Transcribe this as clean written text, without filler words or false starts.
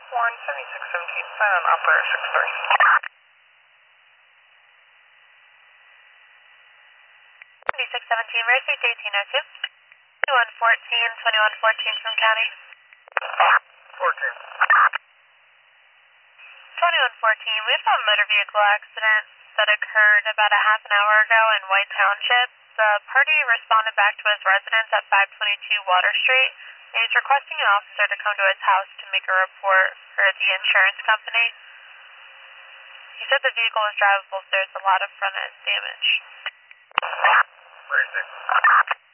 17617, sign on operator 63. 7617, Mercy 1302. 2114 from county. 14. 2114, we have a motor vehicle accident that occurred about a half an hour ago in White Township. The party responded back to his residence at 522 Water Street. He's requesting an officer to come to his house to make a report for the insurance company. He said the vehicle was drivable, so there's a lot of front end damage. Where is it?